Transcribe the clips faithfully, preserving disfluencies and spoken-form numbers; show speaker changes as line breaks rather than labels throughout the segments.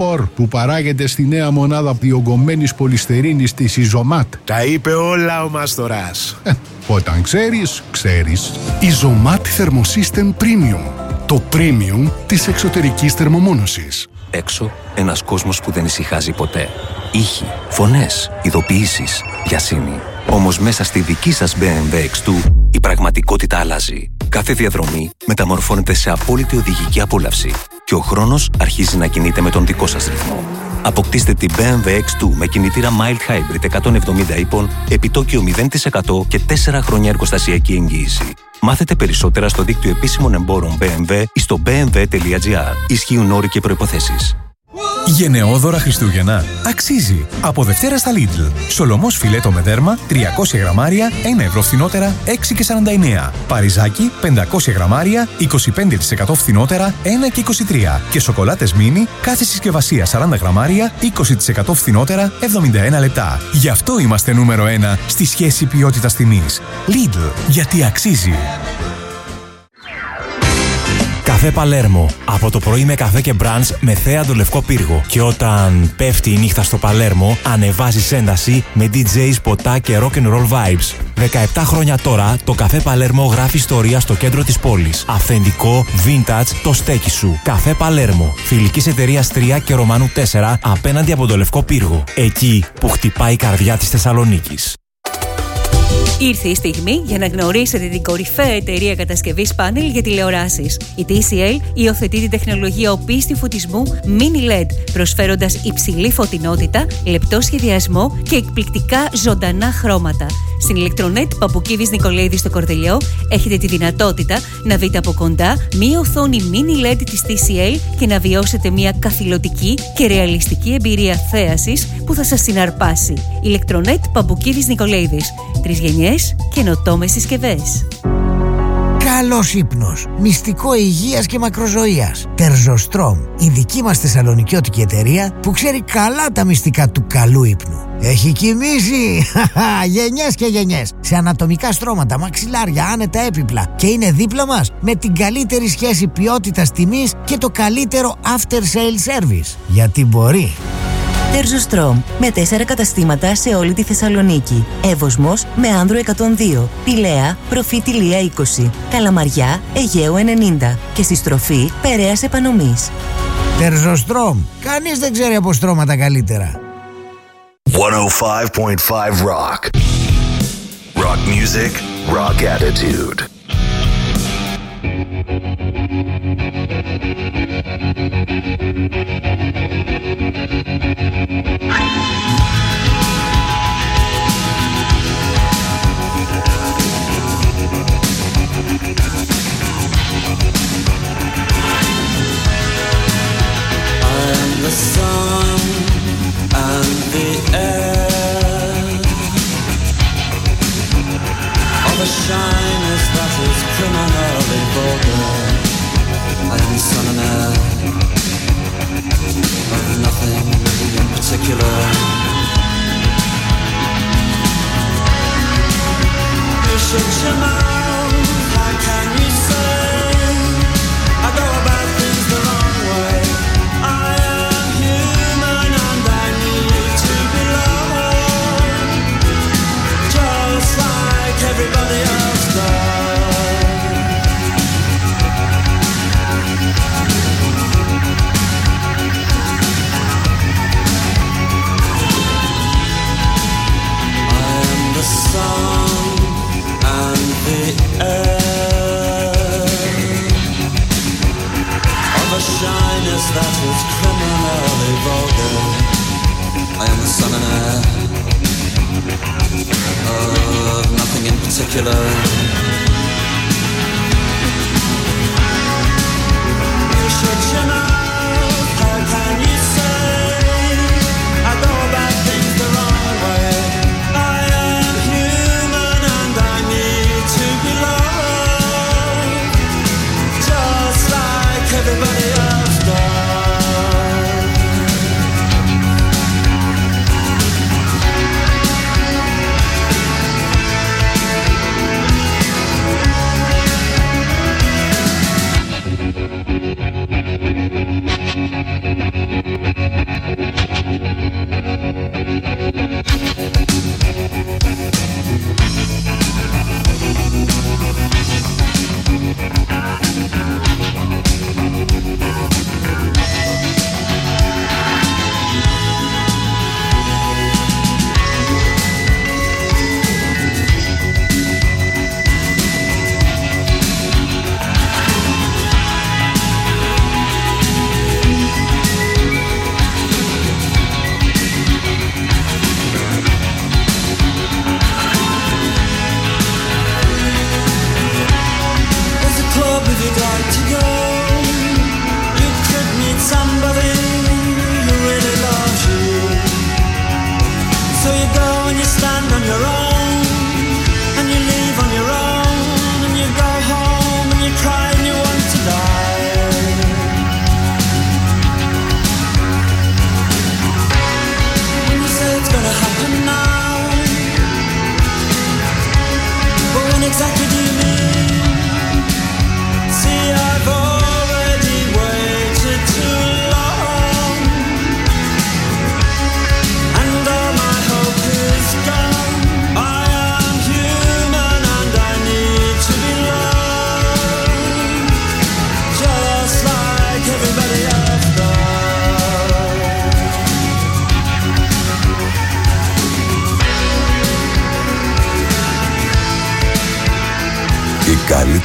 φλόρ που παράγεται στη νέα μονάδα διογκωμένης πολυστερίνης της Ιζωμάτ.
Τα είπε όλα ο Μαστοράς.
Ε, όταν ξέρεις, ξέρεις.
Ιζωμάτ Thermosystem Premium. Το premium της εξωτερικής θερμομόνωσης.
Έξω, ένας κόσμος που δεν ησυχάζει ποτέ. Ήχοι, φωνές, ειδοποιήσεις, γιασίνη. Όμως μέσα στη δική σας μπι εμ ντάμπλιου εξ δύο η πραγματικότητα αλλάζει. Κάθε διαδρομή μεταμορφώνεται σε απόλυτη οδηγική απόλαυση και ο χρόνος αρχίζει να κινείται με τον δικό σας ρυθμό. Αποκτήστε την μπι εμ ντάμπλιου εξ δύο με κινητήρα Mild Hybrid εκατόν εβδομήντα ύπων, επιτόκιο μηδέν τοις εκατό και τέσσερα χρόνια εργοστασιακή εγγύηση. Μάθετε περισσότερα στο δίκτυο επίσημων εμπόρων μπι εμ ντάμπλιου ή στο μπι εμ ντάμπλιου τελεία τζι άρ. Ισχύουν όροι και προϋποθέσεις.
Γενναιόδωρα Χριστούγεννα. Αξίζει. Από Δευτέρα στα Lidl. Σολομός φιλέτο με δέρμα τριακόσια γραμμάρια, ένα ευρώ φθηνότερα, έξι και σαράντα εννέα. Παριζάκι πεντακόσια γραμμάρια, είκοσι πέντε τοις εκατό φθηνότερα, ένα και είκοσι τρία. Και σοκολάτες μίνι, κάθε συσκευασία σαράντα γραμμάρια, είκοσι τοις εκατό φθηνότερα, εβδομήντα ένα λεπτά. Γι' αυτό είμαστε νούμερο ένα στη σχέση ποιότητας τιμής. Lidl. Γιατί αξίζει.
Καφέ Παλέρμο. Από το πρωί με καφέ και μπραντς με θέα το λευκό πύργο. Και όταν πέφτει η νύχτα στο Παλέρμο, ανεβάζεις ένταση με ντι τζέις, ποτά και rock and roll vibes. δεκαεπτά χρόνια τώρα, το καφέ Παλέρμο γράφει ιστορία στο κέντρο της πόλης. Αυθεντικό, vintage, το στέκι σου. Καφέ Παλέρμο. Φιλικής εταιρείας τρία και Ρωμανού τέσσερα απέναντι από το λευκό πύργο. Εκεί που χτυπάει η καρδιά της Θεσσαλονίκης.
Ήρθε η στιγμή για να γνωρίσετε την κορυφαία εταιρεία κατασκευής πάνελ για τηλεοράσεις. Η τι σι ελ υιοθετεί την τεχνολογία οπίστη φωτισμού Mini ελ ι ντι, προσφέροντας υψηλή φωτεινότητα, λεπτό σχεδιασμό και εκπληκτικά ζωντανά χρώματα. Στην Ηλεκτρονέτ Παπουκίδης Νικολαίδη στο Κορδελιό έχετε τη δυνατότητα να δείτε από κοντά μία οθόνη Mini ελ ι ντι της τι σι ελ και να βιώσετε μία καθηλωτική και ρεαλιστική εμπειρία θέασης που θα σας συναρπάσει. Ηλεκτρονέτ Παπουκίδης Νικολαίδης. Τρεις γενιές, καινοτόμες συσκευές.
Καλός ύπνος, μυστικό υγείας και μακροζωίας. Τερζοστρόμ, η δική μας θεσσαλονικιώτικη εταιρεία που ξέρει καλά τα μυστικά του καλού ύπνου. Έχει κοιμήσει γενιές και γενιές σε ανατομικά στρώματα, μαξιλάρια, άνετα έπιπλα και είναι δίπλα μας με την καλύτερη σχέση ποιότητας τιμής και το καλύτερο after sale service. Γιατί μπορεί.
Τερζοστρόμ, με τέσσερα καταστήματα σε όλη τη Θεσσαλονίκη. Εύωσμος με Άνδρο εκατόν δύο, Πηλαία, Προφήτη Λία είκοσι, Καλαμαριά, Αιγαίου ενενήντα και στη στροφή Περαίας Επανομής.
Τερζοστρόμ, κανείς δεν ξέρει από στρώματα καλύτερα.
εκατόν πέντε κόμμα πέντε Rock. Rock music, rock attitude.
The sun and the air of a shyness that is criminally vulgar. I am the son and heir of nothing in particular. You should your mouth, how can you say I go about things the wrong way? I everybody else does. I am the sun and the air of a shyness that is criminally vulgar. I am the sun and air of nothing in particular. You should you know, how can you say I go about things the wrong way? I am human and I need to be loved, just like everybody else does.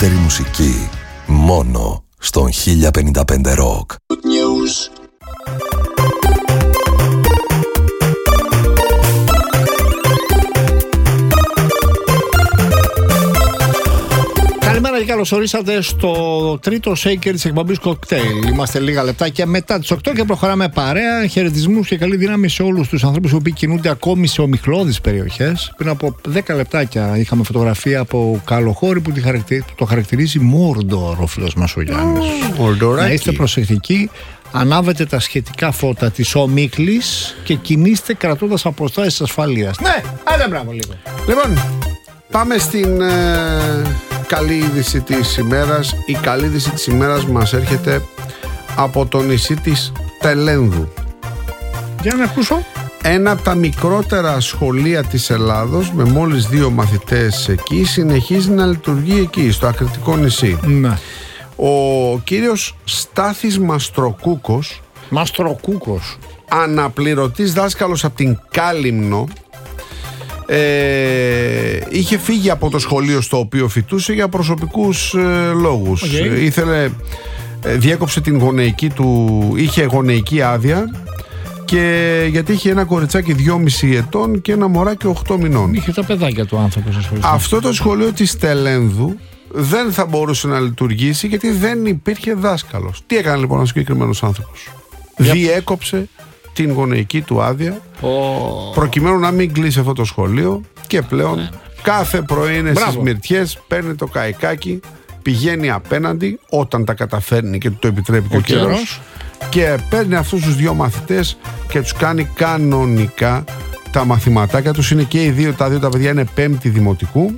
καλύτερη μουσική μόνο στον χίλια πενήντα πέντε Rock.
Καλημέρα και καλώς ορίσατε στο τρίτο shaker της εκπομπής Cocktail. Είμαστε λίγα λεπτάκια μετά τις οκτώ και προχωράμε παρέα. Χαιρετισμούς και καλή δύναμη σε όλους τους ανθρώπους που κινούνται ακόμη σε ομιχλώδεις περιοχές. Πριν από δέκα λεπτάκια είχαμε φωτογραφία από Καλοχώρη που το χαρακτηρίζει Μόρντορ ο φίλος μας ο Γιάννης. Mm, να είστε προσεκτικοί. Ανάβετε τα σχετικά φώτα της ομίχλης και κινήστε κρατώντας αποστάσεις ασφαλείας. Ναι, άντε μπράβο λίγο.
Λοιπόν, πάμε στην ε, καλή είδηση της ημέρας. Η καλή είδηση της ημέρας μας έρχεται από το νησί της Τελένδου.
Για να ακούσω.
Ένα από τα μικρότερα σχολεία της Ελλάδος, με μόλις δύο μαθητές εκεί, συνεχίζει να λειτουργεί εκεί, στο ακριτικό νησί.
Ναι.
Ο κύριος Στάθης Μαστροκούκος,
Μαστροκούκος,
αναπληρωτής δάσκαλος από την Κάλυμνο, ε, είχε φύγει από το σχολείο στο οποίο φοιτούσε για προσωπικούς ε, λόγους. Okay. Ήθελε, ε, διέκοψε την γονεϊκή του, είχε γονεϊκή άδεια, και γιατί είχε ένα κοριτσάκι δυόμισι ετών και ένα μωράκι οκτώ μηνών.
Είχε τα παιδάκια του άνθρωπο στο σχολείο.
Αυτό το σχολείο της Τελένδου δεν θα μπορούσε να λειτουργήσει γιατί δεν υπήρχε δάσκαλος. Τι έκανε λοιπόν ο συγκεκριμένος άνθρωπος? Yep. Διέκοψε την γονεϊκή του άδεια oh. προκειμένου να μην κλείσει αυτό το σχολείο και πλέον yeah. κάθε πρωί είναι στις μυρτιές, παίρνει το καϊκάκι, πηγαίνει απέναντι όταν τα καταφέρνει και του το επιτρέπει και ο, ο καιρός και παίρνει αυτούς τους δύο μαθητές και τους κάνει κανονικά τα μαθηματάκια τους. Είναι και οι δύο, τα δύο τα παιδιά είναι πέμπτη δημοτικού.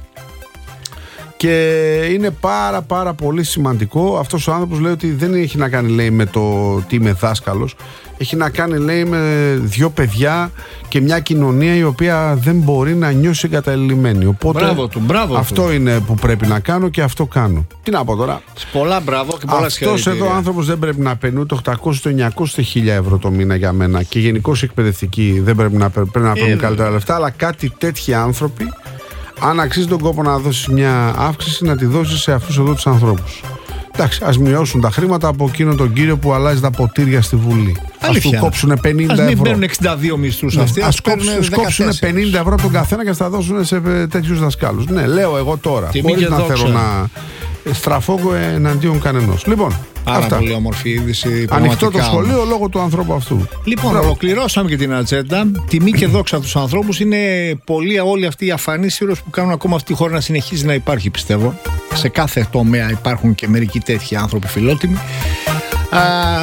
Και είναι πάρα πάρα πολύ σημαντικό. Αυτός ο άνθρωπος λέει ότι δεν έχει να κάνει, λέει, με το τι είμαι δάσκαλος. Έχει να κάνει, λέει, με δύο παιδιά και μια κοινωνία η οποία δεν μπορεί να νιώσει εγκαταλειμμένη. Οπότε
μπράβο του, μπράβο
αυτό του. Είναι που πρέπει να κάνω και αυτό κάνω. Τι να πω τώρα?
Πολλά μπράβο και πολλά συγχαρητήρια.
Αυτός εδώ ο άνθρωπος δεν πρέπει να παίρνει ούτε οκτακόσια, εννιακόσια, χίλια ευρώ το μήνα για μένα. Και γενικώς εκπαιδευτικοί δεν πρέπει να, πρέπει να παίρνουν καλύτερα λεφτά. Αλλά κάτι τέτοιοι άνθρωποι, αν αξίζει τον κόπο να δώσεις μια αύξηση, να τη δώσεις σε αυτούς εδώ τους ανθρώπους. Εντάξει, ας μειώσουν τα χρήματα από εκείνον τον κύριο που αλλάζει τα ποτήρια στη Βουλή. Ας του κόψουν πενήντα ευρώ.
Ας μην παίρνουν εξήντα δύο μισθούς
ναι,
αυτοί.
Ας κόψουν πενήντα ευρώ από τον καθένα και θα τα δώσουν σε τέτοιους δασκάλους. Ναι, λέω εγώ τώρα. Χωρίς να θέλω να στραφώ εναντίον κανενός. Λοιπόν,
πάρα
αυτά.
Πολύ όμορφη είδηση.
Ανοιχτό το σχολείο λόγω του ανθρώπου αυτού.
Λοιπόν, Μπράβο. Ολοκληρώσαμε και την ατζέντα. Τιμή και δόξα τους ανθρώπους. Είναι πολλοί όλοι αυτοί οι αφανείς ήρωες που κάνουν ακόμα αυτή τη χώρα να συνεχίζει να υπάρχει, πιστεύω. Σε κάθε τομέα υπάρχουν και μερικοί τέτοιοι άνθρωποι φιλότιμοι. Α,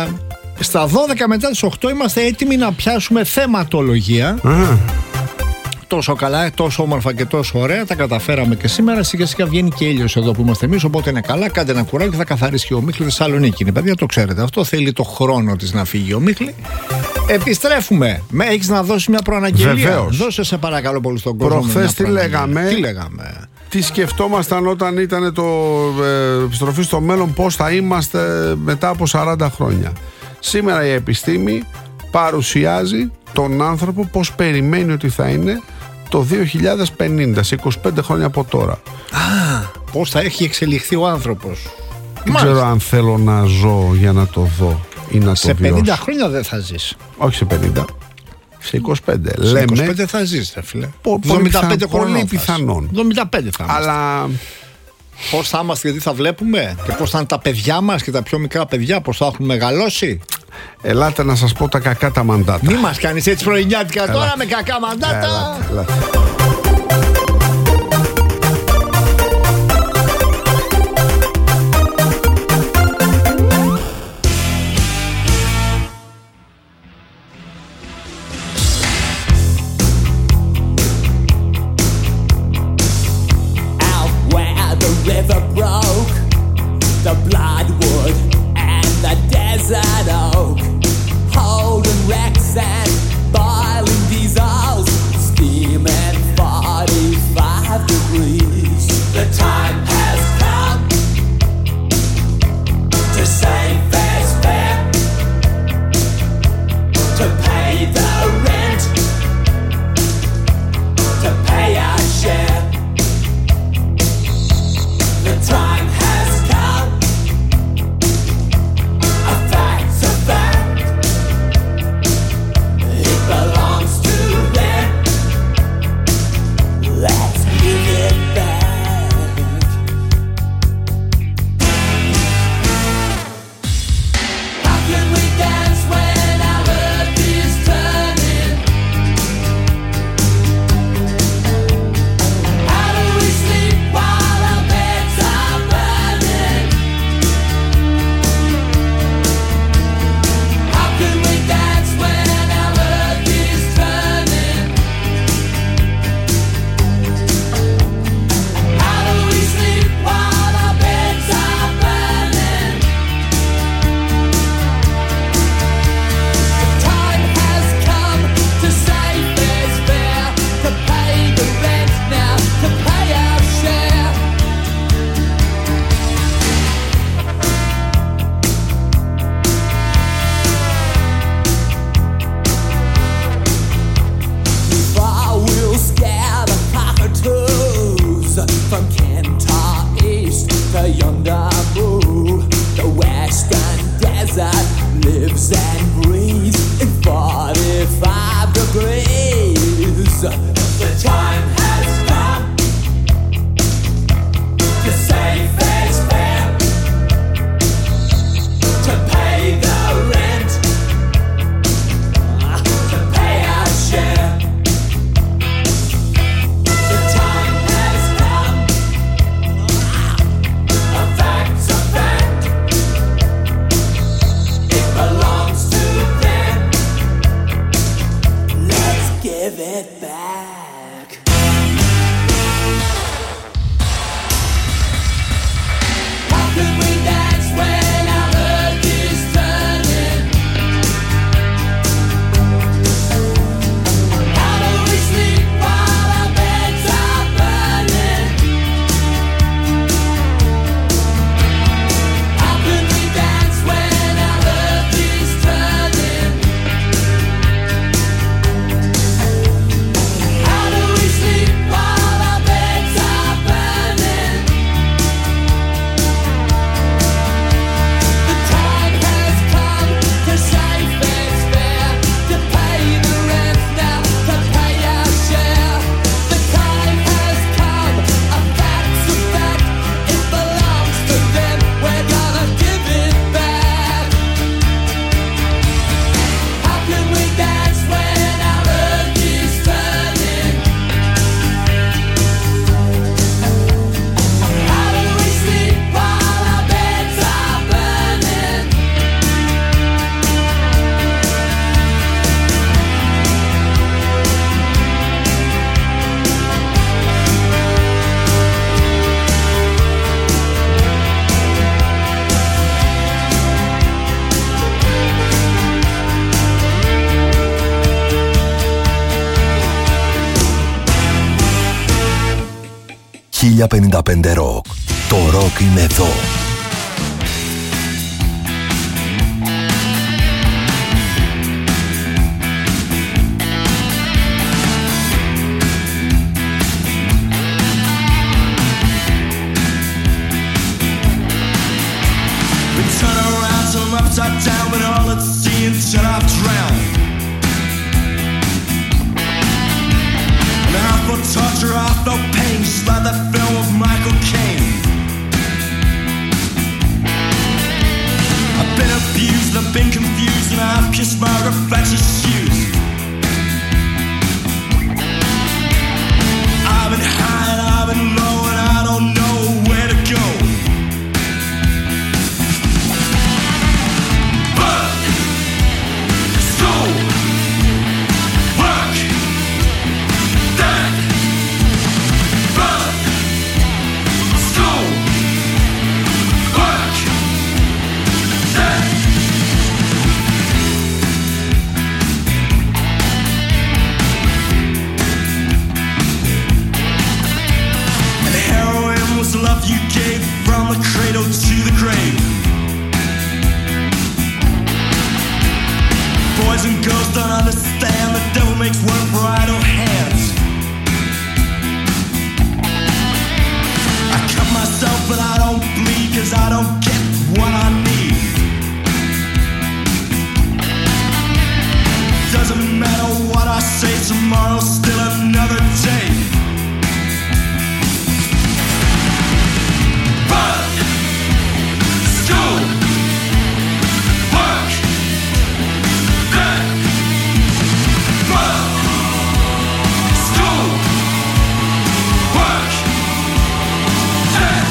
στα δώδεκα μετά τις οκτώ είμαστε έτοιμοι να πιάσουμε θεματολογία.
Mm.
Τόσο καλά, τόσο όμορφα και τόσο ωραία. Τα καταφέραμε και σήμερα. Σιγά σιγά βγαίνει και ήλιος εδώ που είμαστε εμείς. Οπότε είναι καλά. Κάντε ένα κουράκι και θα καθαρίσει και ο Μίχλη. Θεσσαλονίκη είναι, παιδιά, το ξέρετε. Αυτό θέλει το χρόνο της να φύγει ο Μίχλη. Επιστρέφουμε. Με έχεις να δώσεις μια προαναγγελία?
Βεβαίως.
Δώσε σε παρακαλώ πολύ στον κόσμο.
Προχθές τι λέγαμε?
Τι λέγαμε?
Τι σκεφτόμασταν όταν ήταν το ε, επιστροφή στο μέλλον, πώς θα είμαστε μετά από σαράντα χρόνια. Σήμερα η επιστήμη παρουσιάζει τον άνθρωπο πώς περιμένει ότι θα είναι το δύο χιλιάδες πενήντα, σε είκοσι πέντε χρόνια από τώρα.
Α, πώς θα έχει εξελιχθεί ο άνθρωπος.
Δεν ξέρω αν θέλω να ζω για να το δω ή να το
σε
βιώσω.
πενήντα χρόνια δεν θα ζεις.
Όχι σε πενήντα. Σε είκοσι πέντε.
Σε
Λέμε,
είκοσι πέντε θα ζεις, φίλε.
εβδομήντα πέντε πολύ πιθανόν.
εβδομήντα πέντε θα είμαστε.
Αλλά
πώς θα είμαστε, γιατί θα βλέπουμε και πώς θα είναι τα παιδιά μας και τα πιο μικρά παιδιά, πώς θα έχουν μεγαλώσει.
Ελάτε να σας πω τα κακά τα μαντάτα.
Μη μας κάνεις έτσι πρωινιάτικα τώρα με κακά μαντάτα.
Ελάτε, ελάτε.
Holding wrecks and boiling diesels, steam and from Kentar East to yonder moon. The western desert lives and breathes in forty-five degrees. The time has come to save face fair, to pay the rent, to pay our share. The time has come, a fact's a fact. It belongs to them. Let's give it back. How could we dance when our earth is turning? How do we sleep while our beds are burning? How could we dance when our earth is turning? How do we sleep while our beds are burning? The time has come to save fair's fair, to pay the rent now, to pay our share. The time has come, a fact's a fact. It belongs to them. We're gonna give it back. How can we dance when our earth is turning? How do we sleep while our beds are burning?
χίλια πενήντα πέντε Rock. Το rock είναι εδώ.
We turn around, so I'm upside down, but all it's seeing shut off drown. And I feel torture, I feel pain, just like that film of Michael Caine. I've been abused, I've been confused, and I've kissed my reflection's shoes. I've been high and I've been low, and I don't know where to go. Work, school, work, death. Work, school, work, death. And heroin was the love you gave from the cradle to the grave. Boys and girls don't understand, the devil makes work for idle hands. I cut myself but I don't bleed, cause I don't get what I need. Doesn't matter what I say, tomorrow's still another day. Work, school, work, death. Work, school, work, death.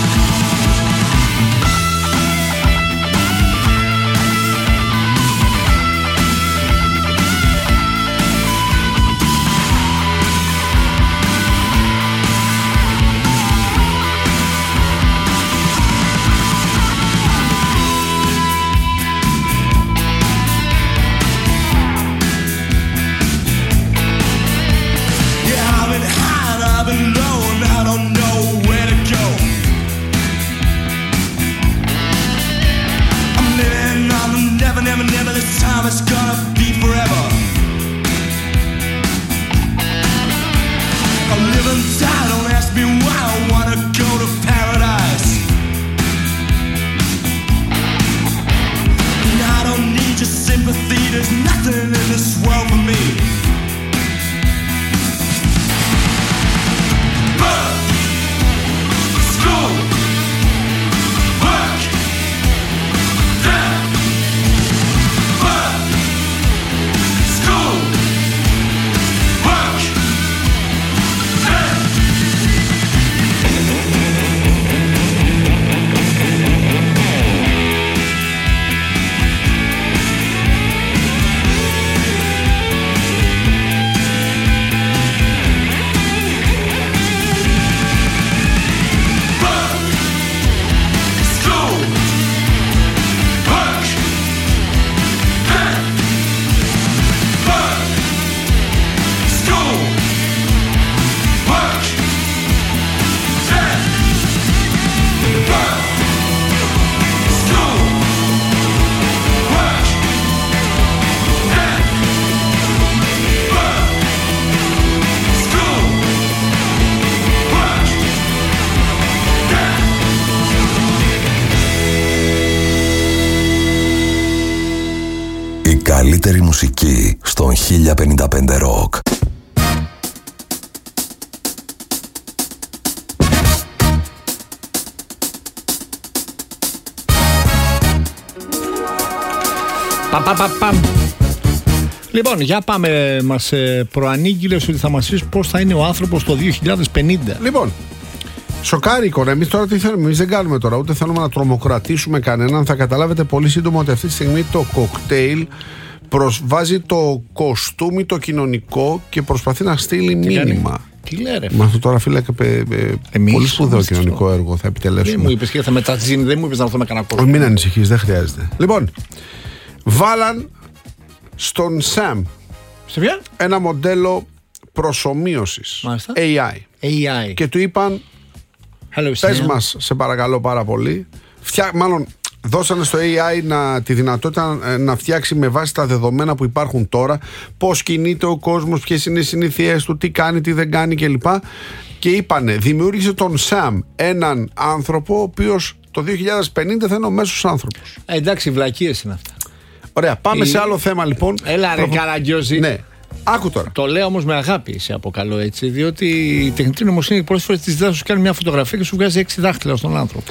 μουσική στον χίλια πενήντα πέντε Rock.
Πα, πα, πα, πα. Λοιπόν, για πάμε. Μας ε, προανήγγειλες ότι θα μας πεις πώς θα είναι ο άνθρωπος το δύο χιλιάδες πενήντα.
Λοιπόν, σοκάρει η εικόνα. Εμείς τώρα τι θέλουμε, εμείς δεν κάνουμε τώρα, ούτε θέλουμε να τρομοκρατήσουμε κανέναν. Θα καταλάβετε πολύ σύντομα ότι αυτή τη στιγμή το κοκτέιλ προσβάζει το κοστούμι το κοινωνικό και προσπαθεί να στείλει τι μήνυμα. Κάνει?
Τι λέει ρε.
Μα αυτό τώρα φίλε, ε, ε, πολύ σπουδαίο κοινωνικό αυτό. Έργο θα επιτελέσουμε.
Δεν μου είπες και θα μετατζίνει, δεν μου είπες να έρθω με κανένα κόσμο.
Μην ανησυχείς, δεν χρειάζεται. Λοιπόν, βάλαν στον Sam ένα μοντέλο προσομοίωσης.
Μάλιστα.
έι άι.
έι άι.
Και του είπαν,
Hello,
πες
Sam.
μας σε παρακαλώ πάρα πολύ. Φτιά, μάλλον δώσανε στο έι άι να, τη δυνατότητα να φτιάξει με βάση τα δεδομένα που υπάρχουν τώρα πώς κινείται ο κόσμος, ποιες είναι οι συνήθειές του, τι κάνει, τι δεν κάνει κλπ. Και είπανε, δημιούργησε τον Sam, έναν άνθρωπο ο οποίος το δύο χιλιάδες πενήντα θα είναι ο μέσος άνθρωπος.
Ε, εντάξει, βλακίες είναι αυτά.
Ωραία, πάμε
Η...
σε άλλο θέμα λοιπόν.
Έλα ρε Καραγκιόζη.
Ναι. Άκου τώρα.
Το λέω όμως με αγάπη, σε αποκαλώ έτσι, διότι η τεχνητή νοημοσύνη πολλές φορές της δίδας σου κάνει μια φωτογραφία και σου βγάζει έξι δάχτυλα στον άνθρωπο.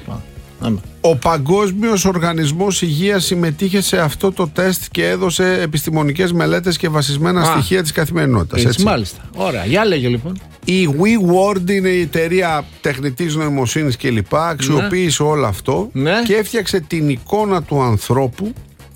Ο Παγκόσμιος Οργανισμός Υγείας συμμετείχε σε αυτό το τεστ και έδωσε επιστημονικές μελέτες και βασισμένα Α, στοιχεία της καθημερινότητας.
Έτσι,
έτσι.
μάλιστα. Ωραία, για λέγε λοιπόν.
Η WeWord είναι η εταιρεία τεχνητής νοημοσύνης και λοιπά. Αξιοποίησε ναι. όλο αυτό
ναι.
και έφτιαξε την εικόνα του ανθρώπου,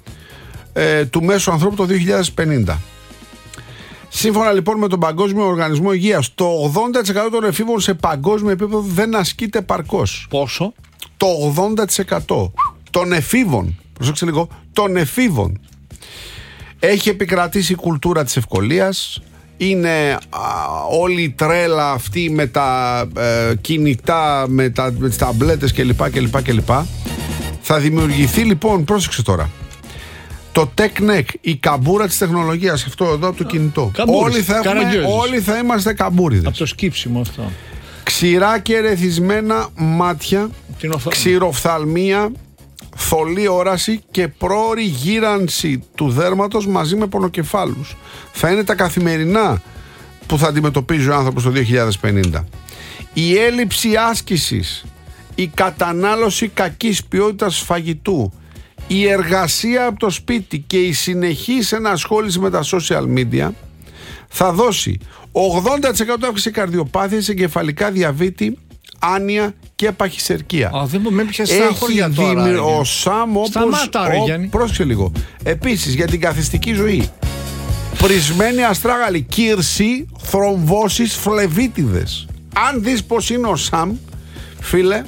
ε, του μέσου ανθρώπου το δύο χιλιάδες πενήντα. Σύμφωνα λοιπόν με τον Παγκόσμιο Οργανισμό Υγείας, το ογδόντα τοις εκατό των εφήβων σε παγκόσμιο επίπεδο δεν ασκείται παρκώς.
Πόσο?
Το ογδόντα τοις εκατό των εφήβων, προσέξτε λίγο, των εφήβων. Έχει επικρατήσει η κουλτούρα της ευκολίας. Είναι α, όλη η τρέλα αυτή με τα ε, κινητά, με, τα, με τις ταμπλέτες κλπ, κλπ, κλπ. Θα δημιουργηθεί λοιπόν, πρόσεξε τώρα, το TechNeck, η καμπούρα της τεχνολογίας, αυτό εδώ από το κινητό. Όλοι θα, έχουμε, όλοι θα είμαστε καμπούριδες.
Από το σκύψιμο αυτό.
Ξηρά και ερεθισμένα μάτια, ξηροφθαλμία, θολή όραση και πρόωρη γύρανση του δέρματος μαζί με πονοκεφάλους. Θα είναι τα καθημερινά που θα αντιμετωπίζει ο άνθρωπος το δύο χιλιάδες πενήντα. Η έλλειψη άσκησης, η κατανάλωση κακής ποιότητας φαγητού, η εργασία από το σπίτι και η συνεχής ενασχόληση με τα social media θα δώσει ογδόντα τοις εκατό αύξηση καρδιοπάθειας, εγκεφαλικά διαβήτη, άνοια και παχυσερκία.
Α, δεν με πιάσει στα χώρια τώρα.
Δημι... Ο Σάμ όπως...
Σταμάτα, ρε, Γιάννη.
Πρόσεξε λίγο. Επίσης για την καθιστική ζωή. Πρισμένη αστράγαλη, κύρση, θρομβώσεις, φλεβίτιδες. Αν δεις πως είναι ο Σάμ, φίλε,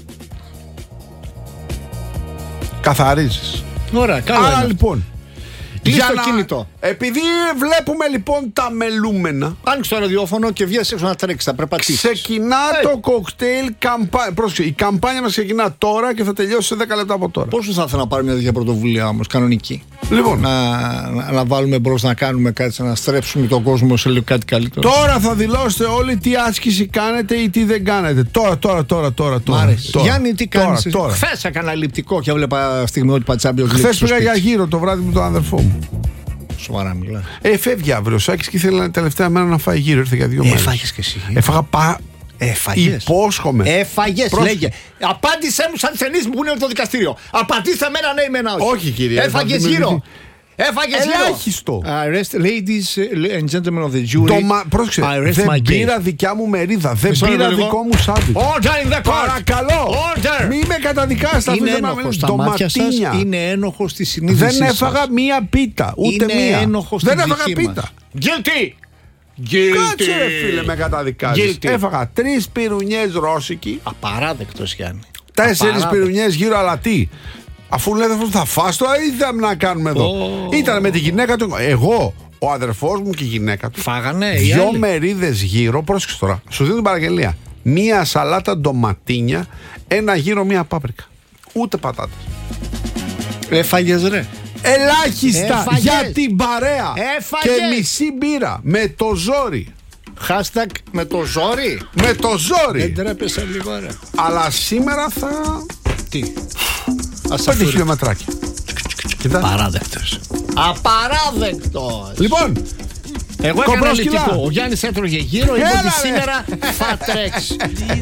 καθαρίζεις.
Ωραία, καλά.
Άρα λοιπόν,
κλείς το να... κινητό.
Επειδή βλέπουμε λοιπόν τα μελούμενα.
Άνοιξε το ραδιόφωνο και βγες έξω να τρέξεις, θα περπατήσεις.
Ξεκινά hey. το κοκτέιλ καμπάνια. Πρόσεχε, η καμπάνια μας ξεκινά τώρα και θα τελειώσει σε δέκα λεπτά από τώρα.
Πόσο θα ήθελα να πάρουμε μια τέτοια πρωτοβουλία όμως, κανονική.
Λοιπόν.
Να, να, να βάλουμε μπρος, να κάνουμε κάτι, να στρέψουμε τον κόσμο σε λίγο κάτι καλύτερο.
Τώρα θα δηλώσετε όλοι τι άσκηση κάνετε ή τι δεν κάνετε. Τώρα, τώρα, τώρα, τώρα. τώρα, τώρα.
Γιάννη, τι κάνεις? Χθες έκανα λειπτικό και έβλεπα στιγμιότυπα Champions League.
Χθες πήγα για γύρο το βράδυ με τον αδερφό μου.
Σοβαρά μιλά.
Ε, φεύγει αύριο. Σάκης και ήθελε τελευταία μέρα να φάει γύρω. Ήρθε για δύο μέρες.
Έφαγες και εσύ.
Έφαγα πα.
Έφαγες.
Υπόσχομαι.
Έφαγες, Προς... λέγε. Απάντησέ μου σαν ταινίες που είναι το δικαστήριο. Απαντήστε με ένα ναι ή με ένα όχι.
Όχι, κύριε.
Έφαγες γύρω. Έφαγες γύρω.
Ελάχιστο.
Arrest ladies and gentlemen of the jury.
Το μα... Πρόσεξε. Δεν πήρα δικιά μου μερίδα. Δεν πήρα δικό μου σάντουιτς.
Order in the court.
Παρακαλώ.
Order.
Μη με καταδικάσετε.
Είναι ένοχος στα μάτια σας. Είναι ένοχος στη συνείδησή σας.
Δεν έφαγα μία πίτα. Ούτε
είναι
μία.
Ένοχος
δεν έφαγα πίτα.
Guilty.
Κάτσε ρε φίλε, με καταδικάζεις. Έφαγα τρεις πυρουνιές ρώσικοι.
Απαράδεκτος, Γιάννη.
Τέσσερις πυρουνιές γύρω, αλλά τι? Αφού λέτε θα φας τώρα ή θα να κάνουμε εδώ. Oh. Ήταν με τη γυναίκα του. Εγώ, ο αδερφός μου και η γυναίκα του.
Φάγανε.
Δυο μερίδες γύρω. Πρόσεξε τώρα. Σου δίνω την παραγγελία. Μία σαλάτα ντοματίνια, ένα γύρο, μία πάπρικα. Ούτε πατάτες.
Έφαγες ρε.
Ελάχιστα.
Έφαγες.
Για την παρέα.
Έφαγες.
Και μισή μπύρα. Με το ζόρι.
Hashtag με το ζόρι.
Με το ζόρι.
Δεν τρέπεσαι λίγο ρε.
Αλλά σήμερα θα...
Τι?
Πέντε χιλιομετράκια.
Παράδεκτος. Απαράδεκτο.
Λοιπόν,
εγώ έκανα λυτικό. Ο Γιάννης έτρωγε γύρω. Είπε ότι σήμερα θα τρέξει.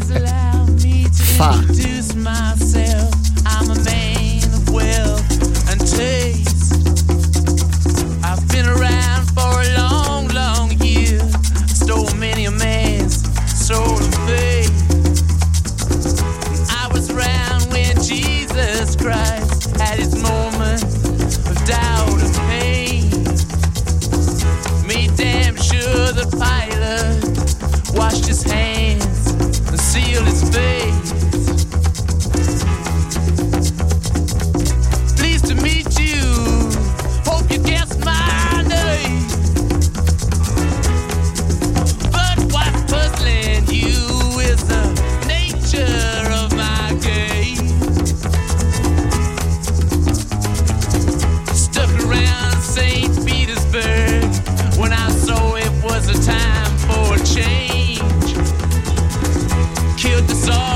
Θα.
I'm a man of wealth and taste. I've been around for a long, long year. Stole many a man's soul of faith. I was around when Jesus Christ had his moment of doubt and pain. Made damn sure the Pilate washed his hands and sealed his face. Pleased to meet you. Hope you guessed my name. But what's puzzling you is the nature of my game. Stuck around Saint Petersburg when I saw it was a time for a change. Killed the Tsar.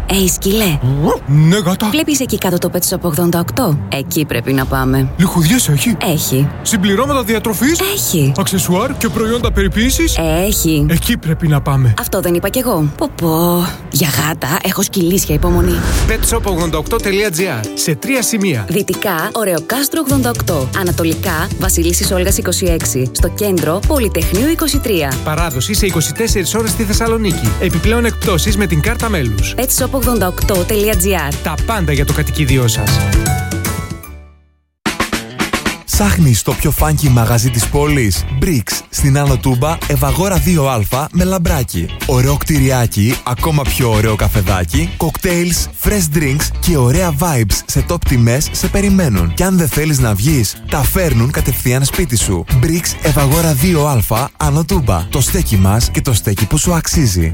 Ει σκυλέ.
Ναι, γάτα.
Βλέπεις εκεί κάτω το Pet Shop ογδόντα οκτώ? Εκεί πρέπει να πάμε.
Λιχουδιές έχει?
Έχει.
Συμπληρώματα διατροφής?
Έχει.
Αξεσουάρ και προϊόντα περιποίησης?
Έχει.
Εκεί πρέπει να πάμε.
Αυτό δεν είπα κι εγώ. Πω πω. Για γάτα έχω σκυλίσια υπομονή.
πετ σοπ ογδόντα οκτώ τελεία τζι άρ. Σε τρία σημεία.
Δυτικά, Ωρεοκάστρο ογδόντα οκτώ. Ανατολικά, Βασιλίσσης Όλγας είκοσι έξι. Στο κέντρο, Πολυτεχνείου είκοσι τρία.
Παράδοση σε είκοσι τέσσερις ώρες στη Θεσσαλονίκη. Επιπλέον εκπτώσεις με την κάρτα μέλους.
πετ σοπ ογδόντα οκτώ τελεία τζι άρ.
Τα πάντα για το κατοικίδιό σας.
Ψάχνεις το πιο funky μαγαζί της πόλης? Bricks στην Άνω Τούμπα, Ευαγόρα δύο Α με λαμπράκι. Ωραίο κτηριάκι, ακόμα πιο ωραίο καφεδάκι, cocktails, fresh drinks και ωραία vibes σε top τιμές σε περιμένουν. Και αν δεν θέλεις να βγεις, τα φέρνουν κατευθείαν σπίτι σου. Bricks Ευαγόρα δύο Α, Άνω Τούμπα. Το στέκι μας και το στέκι που σου αξίζει.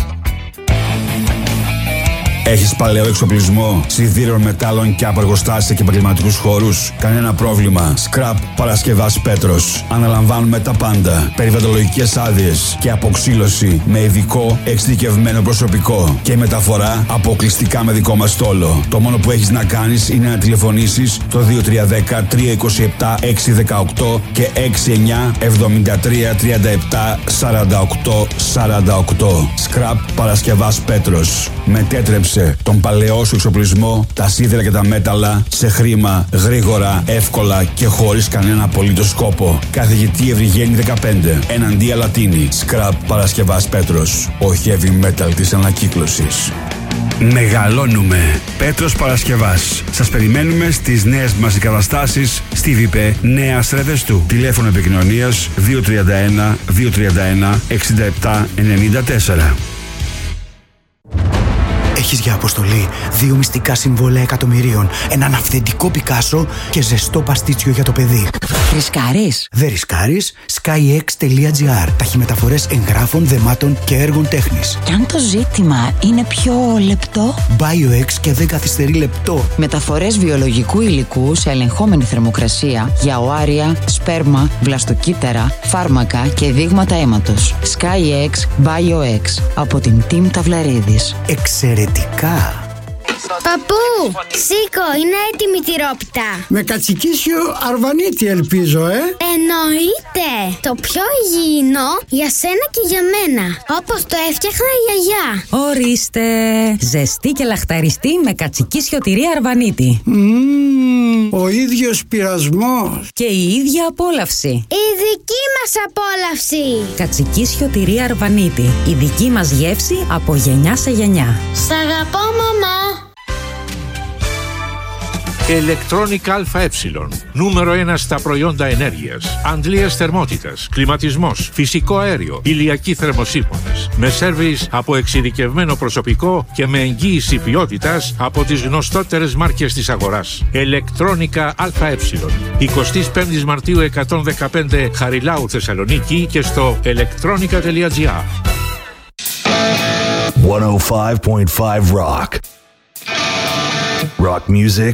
Έχεις παλαιό εξοπλισμό, σιδήρων, μετάλλων και από εργοστάσια και επαγγελματικούς χώρους? Κανένα πρόβλημα. Scrap Παρασκευάς Πέτρος. Αναλαμβάνουμε τα πάντα. Περιβαλλοντολογικές άδειες και αποξύλωση με ειδικό εξειδικευμένο προσωπικό. Και η μεταφορά αποκλειστικά με δικό μας στόλο. Το μόνο που έχεις να κάνεις είναι να τηλεφωνήσεις το δύο τρία ένα μηδέν τρία δύο επτά έξι ένα οκτώ και έξι εννιά εβδομήντα τρία τριάντα επτά σαράντα οκτώ σαράντα οκτώ. Scrap Παρασκευάς Πέτρος. Μετέτρεψε τον παλαιό σου εξοπλισμό, τα σίδερα και τα μέταλλα σε χρήμα, γρήγορα, εύκολα και χωρίς κανένα απολύτως σκόπο. Καθηγητή Ευρυγένη δεκαπέντε, εναντία Λατίνη. Scrap Παρασκευάς Πέτρος. Ο heavy metal της ανακύκλωσης.
Μεγαλώνουμε. Πέτρος Παρασκευάς. Σας περιμένουμε στις νέες μας εγκαταστάσεις στη ΒΙΠΕ Νέας Ρεδεστού. Τηλέφωνο επικοινωνίας δύο τρία ένα δύο τρία ένα εξήντα επτά ενενήντα τέσσερα.
Έχεις για αποστολή δύο μυστικά συμβόλαια εκατομμυρίων, έναν αυθεντικό Πικάσο και ζεστό παστίτσιο για το παιδί.
Ρισκάρεις?
Δεν ρισκάρεις. skyx τελεία τζι άρ. Ταχυμεταφορές εγγράφων, δεμάτων και έργων τέχνης.
Και αν το ζήτημα είναι πιο λεπτό?
BioX και δεν καθυστερεί λεπτό.
Μεταφορές βιολογικού υλικού σε ελεγχόμενη θερμοκρασία για οάρια, σπέρμα, βλαστοκύτταρα, φάρμακα και δείγματα αίματος. skyx BioX από την Team Ταυλαρίδης.
Εξαιρετικά.
Παππού, σήκω, είναι έτοιμη τη ρόπιτα.
Με κατσικίσιο αρβανίτη ελπίζω, ε.
Εννοείται. Το πιο υγιεινό για σένα και για μένα. Όπως το έφτιαχνα η γιαγιά.
Ορίστε. Ζεστή και λαχταριστή με κατσικίσιο τυρί αρβανίτη.
Mm, ο ίδιος πειρασμός.
Και η ίδια απόλαυση.
Η δική μας απόλαυση.
Κατσικίσιο τυρί αρβανίτη. Η δική μας γεύση από γενιά σε γενιά.
Σ' αγαπώ, μαμά.
Electronic ΑΕ. Νούμερο ένα στα προϊόντα ενέργειας. Αντλίας θερμότητας, κλιματισμός, φυσικό αέριο, ηλιακοί θερμοσύφωνες. Με σέρβις από εξειδικευμένο προσωπικό και με εγγύηση ποιότητας από τις γνωστότερες μάρκες της αγοράς. Electronica ΑΕ. εικοστή πέμπτη Μαρτίου εκατόν δεκαπέντε Χαριλάου Θεσσαλονίκη και στο electronica τελεία τζι άρ.
εκατόν πέντε κόμμα πέντε Rock. Rock music.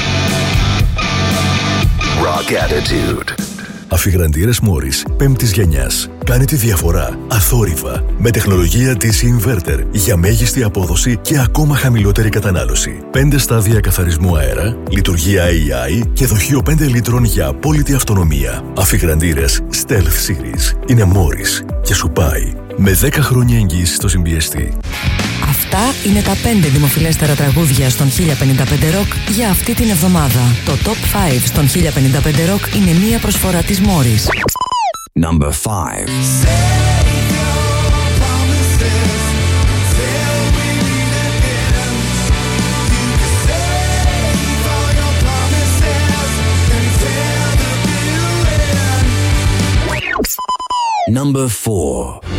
Rock attitude.
Αφιγραντήρες Morris πέμπτης γενιάς. Κάνει τη διαφορά αθόρυβα με τεχνολογία ντι σι Inverter για μέγιστη απόδοση και ακόμα χαμηλότερη κατανάλωση. πέντε στάδια καθαρισμού αέρα, λειτουργία έι άι και δοχείο πέντε λίτρων για απόλυτη αυτονομία. Αφιγραντήρες Stealth Series είναι Morris και σου πάει με δέκα χρόνια εγγύηση στο συμπιεστή.
Αυτά είναι τα πέντε δημοφιλέστερα τραγούδια στον χίλια πενήντα πέντε Rock για αυτή την εβδομάδα. Το Top πέντε στον χίλια πενήντα πέντε Rock είναι μία προσφορά της Morris.
Number five. Number four.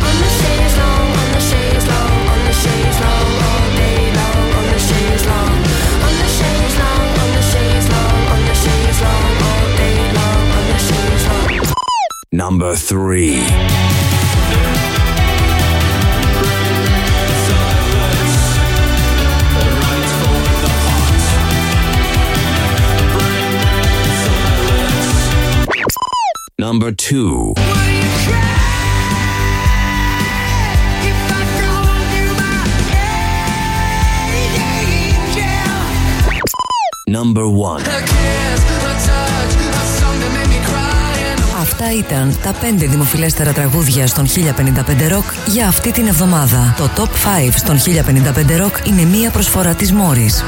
Number three. Number two. Number one.
Αυτά ήταν τα πέντε δημοφιλέστερα τραγούδια στον χίλια πενήντα πέντε Rock για αυτή την εβδομάδα. Το Top πέντε στον χίλια πενήντα πέντε Rock είναι μία προσφορά της Morris.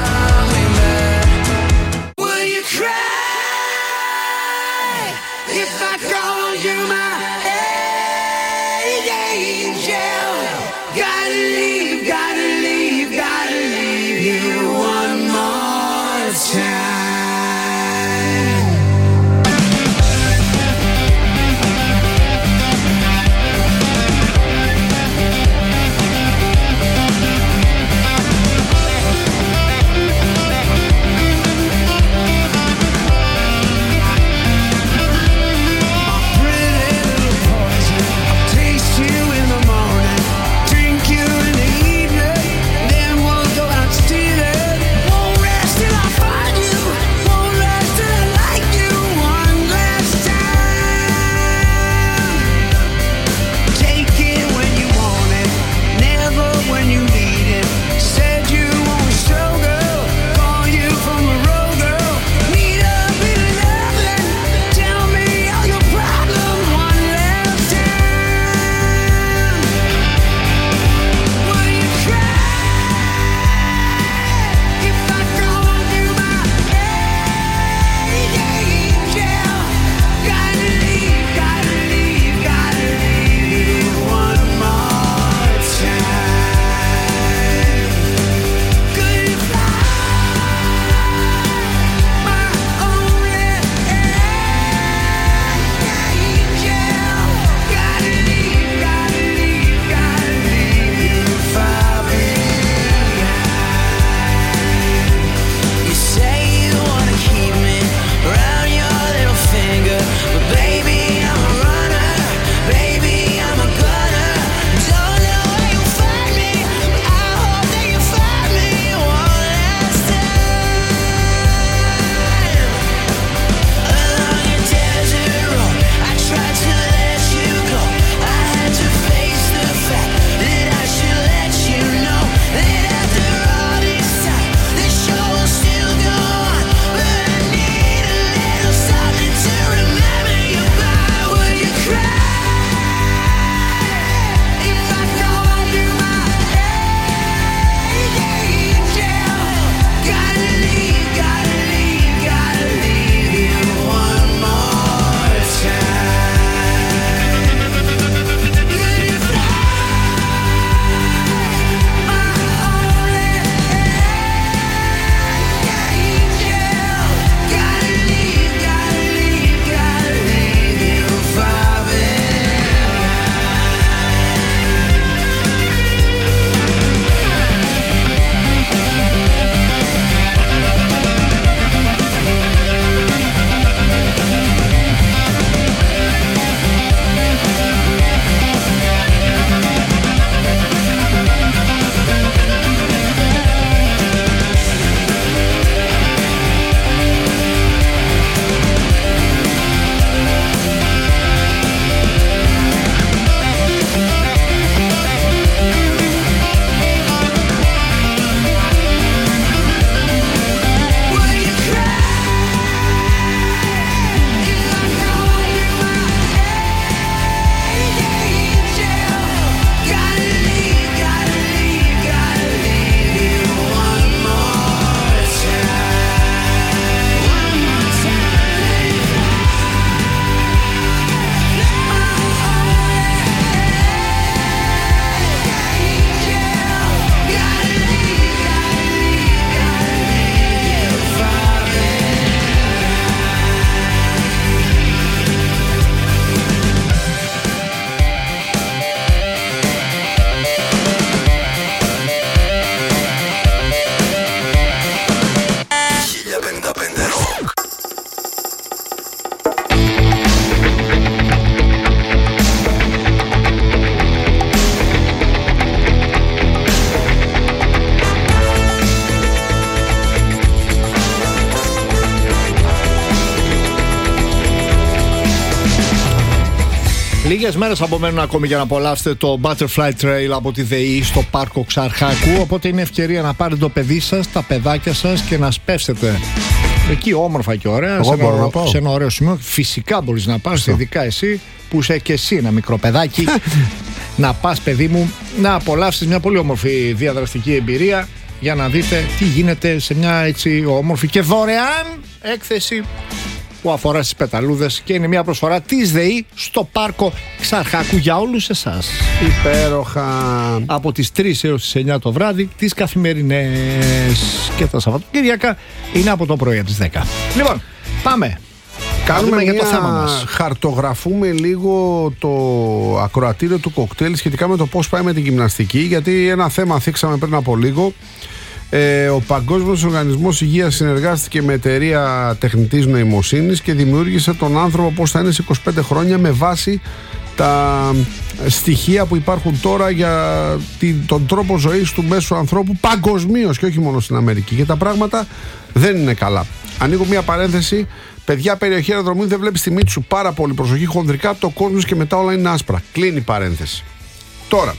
Λίγες μέρες απομένουν ακόμη για να απολαύσετε το Butterfly Trail από τη ΔΕΗ στο πάρκο Ξαρχάκου. Οπότε είναι ευκαιρία να πάρετε το παιδί σας, τα παιδάκια σας και να σπεύσετε εκεί όμορφα και ωραία. Σε ένα, σε ένα ωραίο σημείο. Φυσικά μπορείς να πας, ειδικά εσύ που είσαι και εσύ ένα μικρό παιδάκι. Να πας, παιδί μου, να απολαύσεις μια πολύ όμορφη διαδραστική εμπειρία για να δείτε τι γίνεται σε μια έτσι όμορφη και δωρεάν έκθεση που αφορά στις πεταλούδες και είναι μια προσφορά της ΔΕΗ στο πάρκο Ξαρχάκου για όλους εσάς.
Υπέροχα.
Από τις τρεις έως τις εννιά το βράδυ, τις καθημερινές, και τα Σαββατοκύριακα είναι από το πρωί τις δέκα. Λοιπόν, πάμε.
Κάνουμε
για
μια...
το θέμα μας.
Χαρτογραφούμε λίγο το ακροατήριο του κοκτέιλ σχετικά με το πώς πάει με την γυμναστική, γιατί ένα θέμα θίξαμε πριν από λίγο. Ε, ο Παγκόσμιος Οργανισμός Υγείας συνεργάστηκε με εταιρεία τεχνητής νοημοσύνης και δημιούργησε τον άνθρωπο πώς θα είναι σε είκοσι πέντε χρόνια με βάση τα στοιχεία που υπάρχουν τώρα για τον τρόπο ζωής του μέσου ανθρώπου παγκοσμίως και όχι μόνο στην Αμερική. Και τα πράγματα δεν είναι καλά. Ανοίγω μια παρένθεση. Παιδιά, περιοχή αεροδρομίου, δεν βλέπεις τη μύτη σου, πάρα πολύ προσοχή. Χονδρικά το κόσμος και μετά όλα είναι άσπρα. Κλείνει η παρένθεση. Τώρα,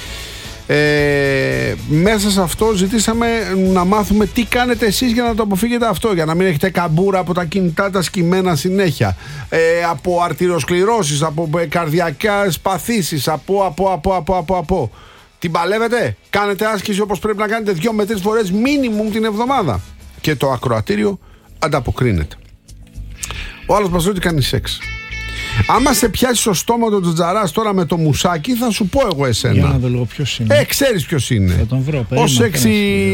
Ε, μέσα σε αυτό ζητήσαμε να μάθουμε τι κάνετε εσείς για να το αποφύγετε αυτό, για να μην έχετε καμπούρα από τα κινητά τα σκυμμένα συνέχεια, ε, από αρτηροσκληρώσεις, από καρδιακές παθήσεις, από, από, από, από, από, από. Την παλεύετε, κάνετε άσκηση όπως πρέπει να κάνετε δύο με τρεις φορές μίνιμουμ την εβδομάδα και το ακροατήριο ανταποκρίνεται. Ο άλλος μας λέει ότι κάνει σεξ. Άμα σε πιάσει στο στόμα τον Τζατζαράς τώρα με το μουσάκι, θα σου πω εγώ εσένα.
Για να δω λίγο ποιος είναι.
Ε, ξέρεις ποιος είναι.
Θα τον βρω.
Ο σεξι...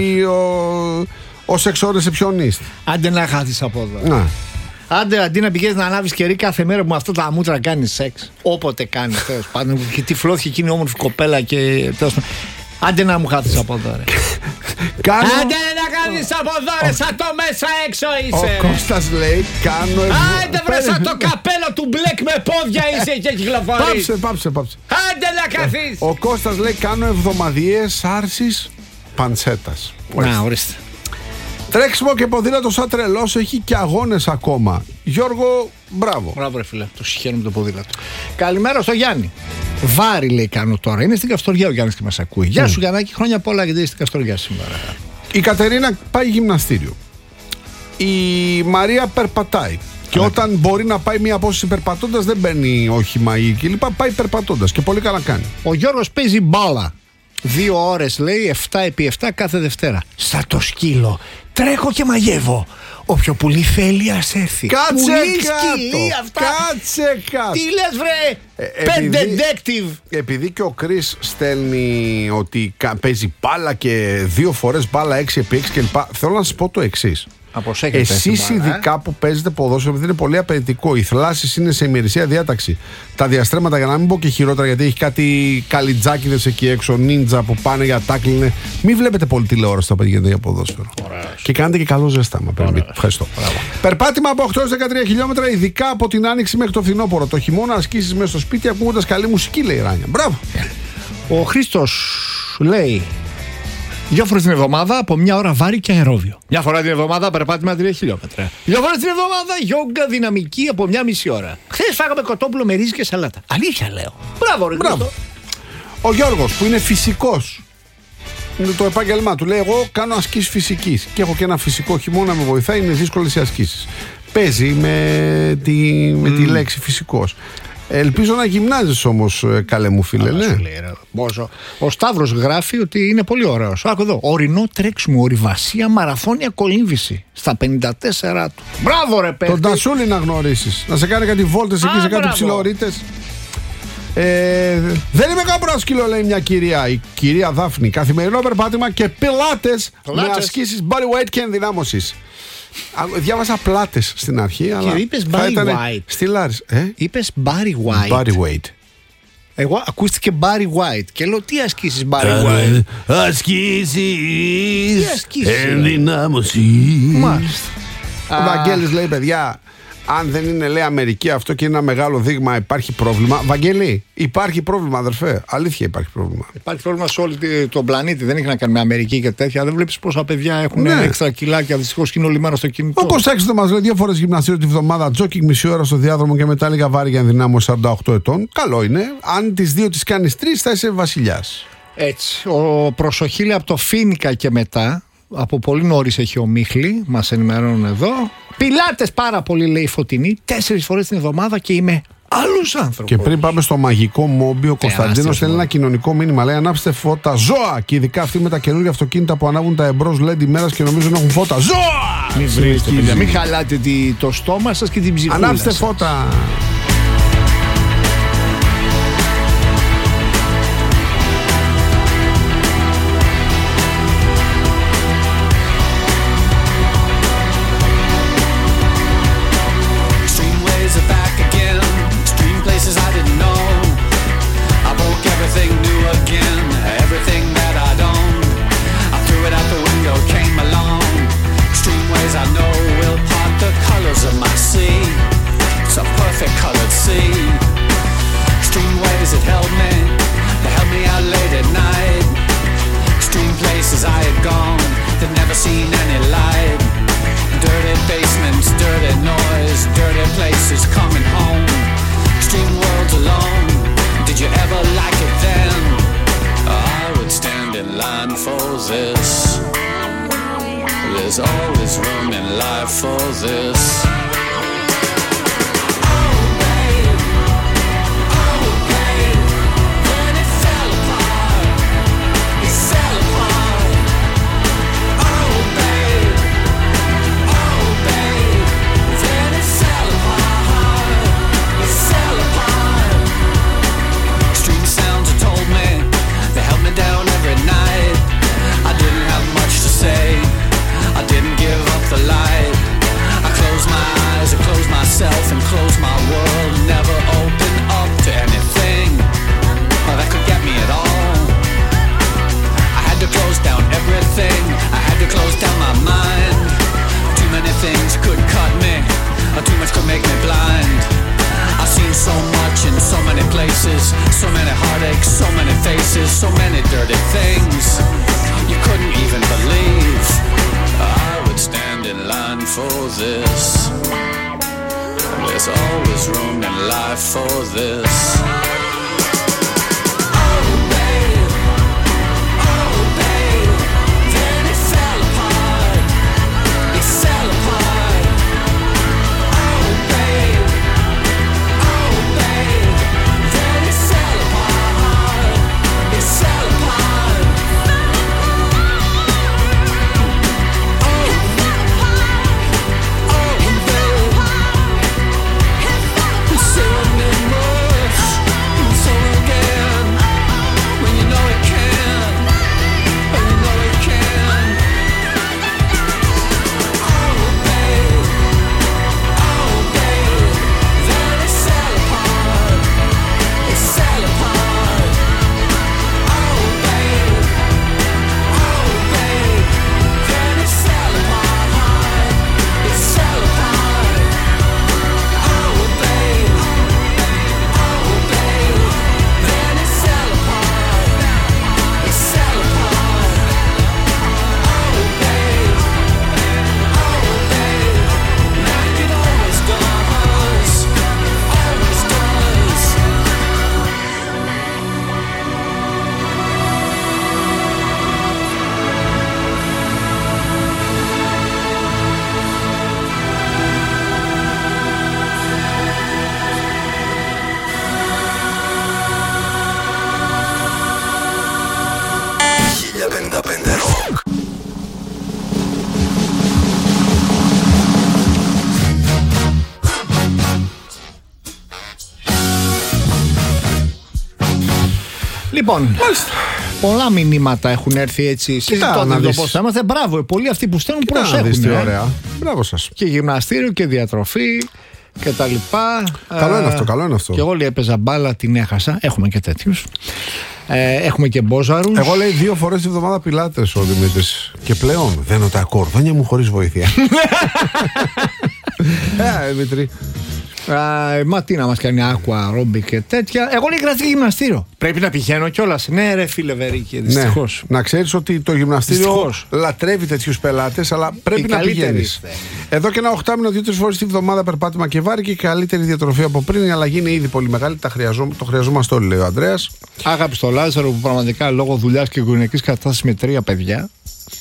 ο, ο σεξορεσεψιονίστ.
Άντε να χάθεις από εδώ.
Να.
Άντε, αντί να πηγαίνεις να ανάβεις κερί κάθε μέρα που με αυτά τα μούτρα κάνεις σεξ. Όποτε κάνεις, τέλος πάντων. Και τυφλώθηκε εκείνη η όμορφη κοπέλα και τέλος πάντων. Άντε να μου χάθεις από εδώ, ρε.
Κάνω...
Άντε να κάνεις από εδώ, ρε, σαν το μέσα έξω είσαι.
Ο Κώστας λέει, κάνω...
Άντε βρε, σαν το καπέλο του μπλεκ με πόδια είσαι και κυκλοφορείς.
Πάψε, πάψε, πάψε.
Άντε να καθείς.
Ο Κώστας λέει, κάνω εβδομαδιαίες άρσης παντσέτας.
Να, ορίστε.
Τρέξιμο και ποδήλατο σαν τρελός, έχει και αγώνες ακόμα. Γιώργο, μπράβο.
Μπράβο ρε φίλε, το συγχαίρουμε το ποδήλατο. Καλημέρα στο Γιάννη. Βάρη λέει κάνω τώρα. Είναι στην Καστοριά ο Γιάννης και μας ακούει. Mm. Γεια σου Γιαννάκη, χρόνια πολλά γιατί είσαι στην Καστοριά σήμερα.
Η Κατερίνα πάει γυμναστήριο. Η Μαρία περπατάει. Και όταν μπορεί να πάει μια απόσταση περπατώντας, δεν μπαίνει όχημα ή κλπ. Πάει περπατώντας και πολύ καλά κάνει.
Ο Γιώργος παίζει μπάλα. Δύο ώρες λέει, εφτά επί εφτά κάθε Δευτέρα. Σαν το σκύλο. Τρέχω και μαγεύω. Όποιο πουλί θέλει ας έρθει.
Κάτσε
πουλί,
κάτω.
σκυλί, αυτά.
Κάτσε κάτω.
Τι λες βρε.
Ε,
Πέντε
επειδή,
detective.
επειδή και ο Κρίς στέλνει ότι παίζει μπάλα και δύο φορές μπάλα έξι επί έξι κλπ. Θέλω να σας πω το εξής. Εσείς ειδικά ε? που παίζετε ποδόσφαιρο, επειδή είναι πολύ απαιτητικό, οι θλάσσεις είναι σε ημερησία διάταξη. Τα διαστρέμματα, για να μην πω και χειρότερα, γιατί έχει κάτι καλιτζάκιδες εκεί έξω, νίντζα που πάνε για τάκλινε. Μην βλέπετε πολύ τηλεόραση τα παιδιά για ποδόσφαιρο. Ωραίος. Και κάνετε και καλό ζεστάμα. Ευχαριστώ. Μπράβο. Περπάτημα από οκτώ έως δεκατρία χιλιόμετρα, ειδικά από την Άνοιξη μέχρι το φθινόπωρο. Το χειμώνα ασκήσεις μέσα στο σπίτι ακούγοντας καλή μουσική, λέει η Ράνια. Μπράβο.
Ο Χρήστος λέει. Δύο φορές την εβδομάδα από μια ώρα βάρη και αερόβιο. Μια φορά την εβδομάδα περπάτημα τρία χιλιόμετρα. Δύο φορές την εβδομάδα γιόγκα δυναμική από μια μισή ώρα. Χθες φάγαμε κοτόπουλο με ρύζι και σαλάτα. Αλήθεια λέω. Μπράβο, ρε Χρήστο.
Ο Γιώργος που είναι φυσικός. Είναι το επάγγελμά του. Λέει: εγώ κάνω ασκήσεις φυσικής. Και έχω και ένα φυσικό χειμώνα με βοηθάει. Είναι δύσκολες οι ασκήσεις. Παίζει με τη, με mm. τη λέξη φυσικός. Ελπίζω να γυμνάζεις όμως, καλέ μου φίλε. Ναι.
Ο Σταύρος γράφει ότι είναι πολύ ωραίος. Άκου εδώ. Ορεινό τρέξιμο, ορειβασία, μαραθώνια κολύμβηση. Στα πενήντα τέσσερα του. Μπράβο ρε παιδί.
Τον Τασούλη να γνωρίσεις. Να σε κάνει κάτι βόλτες εκεί, σε κάτι ψιλορίτες. Ε, δεν είμαι καμπρό σκύλο, λέει μια κυρία. Η κυρία Δάφνη. Καθημερινό περπάτημα και πιλάτες με ασκήσεις body weight και ενδυνάμωσης. Διάβασα πλάτες στην αρχή, αλλά.
Και είπες Barry White.
Στη Λάρις. Ε?
Είπες Barry White.
Barry White.
Εγώ ακούστηκε Barry White και λέω τι ασκήσεις Barry White.
Ασκήσεις ενδυνάμωση.
Μάλιστα.
Ο Βαγγέλης λέει, παιδιά, Αν δεν είναι, λέει, Αμερική αυτό και είναι ένα μεγάλο δείγμα, υπάρχει πρόβλημα. Βαγγέλη, υπάρχει πρόβλημα, αδερφέ. Αλήθεια υπάρχει πρόβλημα.
Υπάρχει πρόβλημα σε όλη τον πλανήτη. Δεν έχει να κάνει με Αμερική και τέτοια. Δεν βλέπει πόσα παιδιά έχουν
Ναι.
έξτρα κιλάκια. Δυστυχώς είναι όλη μέρα στο κινητό.
Ο Κωστάκης το μας λέει δύο φορές γυμναστήριο τη βδομάδα, τζόκινγκ μισή ώρα στο διάδρομο και μετά λίγα βάρη για ενδυνάμωση σαράντα οκτώ ετών. Καλό είναι. Αν τις δύο τις κάνεις τρεις, θα είσαι βασιλιάς.
Έτσι. Ο Προσοχήλη από το Φίνικα και μετά. Από πολύ νωρίς έχει ο Μίχλη, μας ενημερώνουν εδώ. Πιλάτες πάρα πολύ, λέει η Φωτεινή, τέσσερις φορές την εβδομάδα και είμαι άλλος άνθρωπος.
Και πριν πάμε στο μαγικό Μόμπι, ο Κωνσταντίνος στέλνει ένα κοινωνικό μήνυμα. Λέει: ανάψτε φώτα, ζώα! Και ειδικά αυτοί με τα καινούργια αυτοκίνητα που ανάβουν τα εμπρός λ ι ντι ημέρας και νομίζουν έχουν φώτα. Ζώα!
Μην βρίζετε, παιδιά. Μην χαλάτε τη- το στόμα σας και την ψυχούλα
Ανάψτε
σας.
φώτα.
Extreme ways are back again. Extreme places I didn't know. I broke everything new again. Everything that I don't. I threw it out the window, came along. Extreme ways I know will part the colors of my sea. It's a perfect colored sea. Extreme ways that held me. They held me out late at night. Extreme places I had gone. That never seen any light. Dirty basements, dirty noise, dirty places coming home. Extreme worlds alone. Did you ever like it then? I would stand in line for this. There's always room in life for this. Extreme sounds have told me, they held me down every night. I didn't have much to say, I didn't give up the light. I closed my eyes, I closed myself and closed my world. Never open up to anything that could get me at all. I had to close down everything, I had to close down my mind. Too many things could cut me, or too much could make me blind. I've seen so much in so many places, so many heartaches, so many faces, so many dirty things you couldn't even believe. I would stand in line for this. There's always room in life for this.
Λοιπόν, πολλά μηνύματα έχουν έρθει έτσι συζητώντας το πώς θα είμαστε. Μπράβο, πολλοί αυτοί που στέλνουν προσέχουν.
Τι ωραία. Μπράβο σας.
Και γυμναστήριο και διατροφή και τα λοιπά.
Καλό είναι αυτό, καλό είναι αυτό.
Και εγώ λέει έπαιζα μπάλα, την έχασα. Έχουμε και τέτοιους. Ε, έχουμε και μπόζαρους.
Εγώ λέει δύο φορές τη βδομάδα πιλάτες ο Δημήτρης. Και πλέον δένω τα κορδόνια μου χωρίς βοήθεια. Ε, Δημήτρη.
Α, μα τι να μας κάνει άκουα, αερόμπικ και τέτοια. Εγώ λέει κρατή γυμναστήριο. Πρέπει να πηγαίνω κιόλας. Ναι, ρε φίλε Βερίκη, δυστυχώς.
Ναι. Να ξέρεις ότι το γυμναστήριο δυστυχώς λατρεύει τέτοιους πελάτες, αλλά πρέπει η να πηγαίνεις. Εδώ και ένα οχτάμινο, δύο-τρεις φορές τη βδομάδα περπάτημα και βάρη και καλύτερη διατροφή από πριν. Η αλλαγή είναι ήδη πολύ μεγάλη. Τα χρειαζό, το χρειαζόμαστε όλοι, λέει ο Ανδρέας.
Αγάπη στο Λάζαρο που πραγματικά λόγω δουλειάς και οικογενειακής κατάστασης με τρία παιδιά.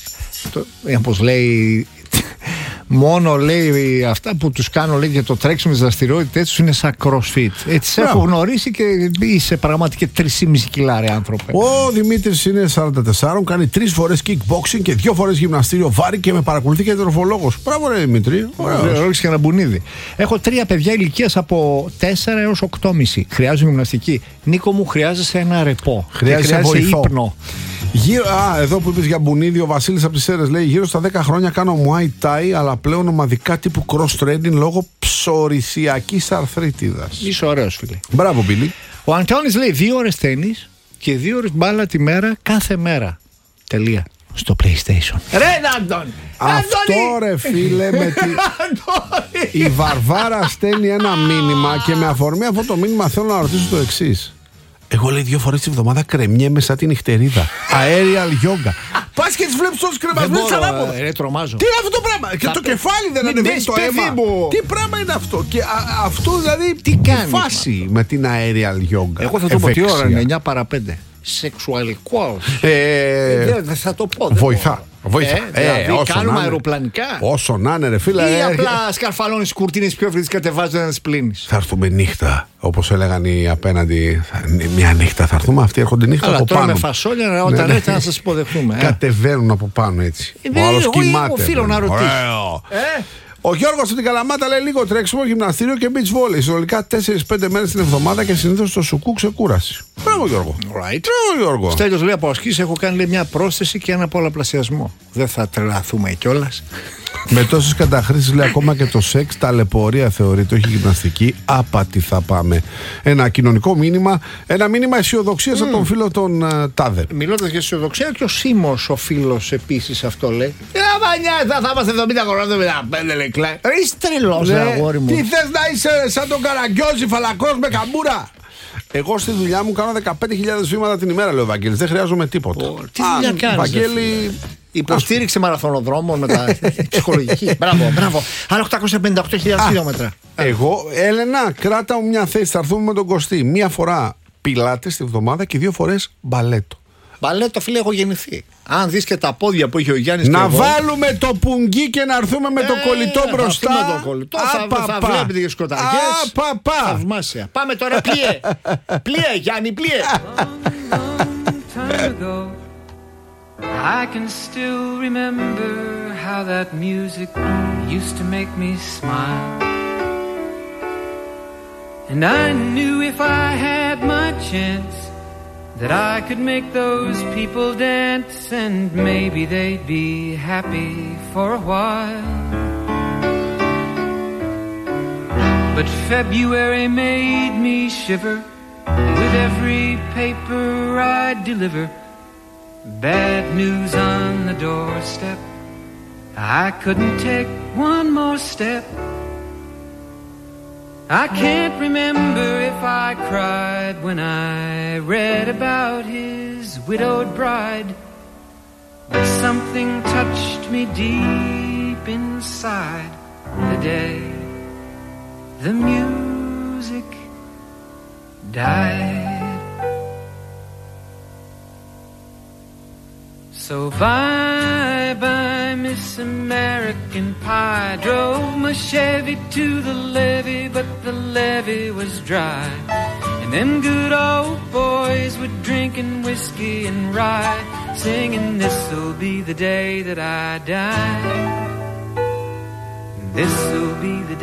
Όπως λέει. Μόνο λέει αυτά που τους κάνω λέει για το τρέξιμο της δραστηριότητες τους είναι σαν crossfit. Έτσι σε έχω γνωρίσει και είσαι πραγματικά τρία κόμμα πέντε κιλά ρε άνθρωπε.
Ο Δημήτρης είναι σαράντα τέσσερα, κάνει τρεις φορές kickboxing και δύο φορές γυμναστήριο βάρη και με παρακολουθεί και τροφολόγος. Μπράβο ρε Δημήτρη.
Ρώτησε και ένα μπουνίδι. Έχω τρία παιδιά ηλικίας από τέσσερα έως οκτώ κόμμα πέντε. Χρειάζομαι γυμναστική. Νίκο μου, χρειάζεσαι ένα ρεπό.
Χρειάζεσαι
ύπνο.
Γύρω, α, εδώ που είπες για μπουνίδι, ο Βασίλης από τις Σέρρες λέει: γύρω στα δέκα χρόνια κάνω Muay Thai, αλλά πλέον ομαδικά τύπου cross training λόγω ψωρυσιακής αρθρίτιδας.
Είσαι ωραίος, φίλε.
Μπράβο, Μπίλη.
Ο Αντώνης λέει: δύο ώρες τένις και δύο ώρες μπάλα τη μέρα κάθε μέρα. Τελεία. Στο PlayStation. Ρε Αντώνη!
Αυτό ρε φίλε με τη... Η Βαρβάρα στέλνει ένα μήνυμα και με αφορμή αυτό το μήνυμα θέλω να ρωτήσω το εξής. Εγώ λέει δύο φορές τη βδομάδα κρεμιέμαι σαν την νυχτερίδα. Aerial yoga. Πας και τις βλέπεις όλους κρεμασμένους ανάποδα.
Ρε τρομάζω.
Τι είναι αυτό το πράγμα. Και το κεφάλι δεν ανεβαίνει το αίμα. Τι πράγμα είναι αυτό. Και αυτό δηλαδή τι κάνει. Φάση με την aerial yoga.
Εγώ θα το πω τι ώρα είναι εννιά παρά πέντε. Σεξουαλικό. Δεν θα το πω.
Βοηθά. Βοηθά.
Ε, δηλαδή ε, κάνουμε αεροπλανικά.
Όσο να είναι, ρε φίλε.
Ή απλά σκαρφαλώνει τι κουρτίνες πιο ευθύ, κατεβάζει να τι πλύνει.
Θα έρθουμε νύχτα, όπως έλεγαν οι απέναντι. Μια νύχτα θα έρθουμε. Αυτοί έρχονται νύχτα
αλλά
από
τώρα
πάνω.
Με φασόλια, όταν ναι, έρθει να σα υποδεχτούμε. Ε.
Κατεβαίνουν από πάνω έτσι.
Ε,
ο άλλος κοιμάται.
Οφείλω να ρωτήσω.
Ε. Ο Γιώργος από την Καλαμάτα λέει λίγο τρέξιμο, γυμναστήριο και beach volley. Συνολικά τέσσερις πέντε μέρες την εβδομάδα και συνήθως στο σουκού ξεκούραση. Μπράβο Γιώργο.
Right.
Μπράβο Γιώργο.
Στέλιος λέει από ασκήσεις έχω κάνει λέει, μια πρόσθεση και ένα πολλαπλασιασμό. Δεν θα τρελαθούμε κιόλας.
Με τόσες καταχρήσεις λέει ακόμα και το σεξ, ταλαιπωρία θεωρείται, όχι γυμναστική. Άπατη θα πάμε. Ένα κοινωνικό μήνυμα, ένα μήνυμα αισιοδοξίας mm. από τον φίλο των uh, Τάδε.
Μιλώντας για αισιοδοξία, και ο Σίμος ο φίλος επίσης αυτό λέει. Ε, μανιά, θα είμαστε εβδομήντα χρόνια, εβδομήντα πέντε λέει κλαί. Είσαι τρελός, αγόρι μου.
Τι θες να είσαι σαν τον Καραγκιόζη, φαλακρός με καμπούρα. Εγώ στη δουλειά μου κάνω δεκαπέντε χιλιάδες βήματα την ημέρα, λέει ο Βαγγέλης. Δεν χρειάζομαι τίποτα.
Oh, τι δουλειά κάνεις,
Βαγγέλη.
Υποστήριξη μαραθωνοδρόμων με τα ψυχολογική. Μπράβο, μπράβο. Άρα οκτακόσια πενήντα οκτώ χιλιάδες χιλιόμετρα.
Εγώ, Έλενα, κράτα μου μια θέση. Θα έρθουμε με τον Κωστή. Μία φορά πιλάτες τη βδομάδα και δύο φορές μπαλέτο.
Μπαλέτο, φίλε, έχω γεννηθεί. Αν δεις και τα πόδια που είχε ο Γιάννης.
Να
και εγώ,
βάλουμε το πουγγί και να έρθουμε με
ε,
το κολλητό μπροστά.
Με το κολλητό. Θα, θα βλέπετε και σκοταριές. Θαυμάσια. Πάμε τώρα, πλοίε. Πλοίε, Γιάννη, πλοίε.
I can still remember how that music used to make me smile. And I knew if I had my chance that I could make those people dance, and maybe they'd be happy for a while. But February made me shiver with every paper I deliver. Bad news on the doorstep. I couldn't take one more step. I can't remember if I cried when I read about his widowed bride, but something touched me deep inside the day the music died. So bye bye Miss American Pie. Drove my Chevy to the levee, but the levee was dry. And them good old boys were drinking whiskey and rye, singing this'll be the day that I die. This'll be the day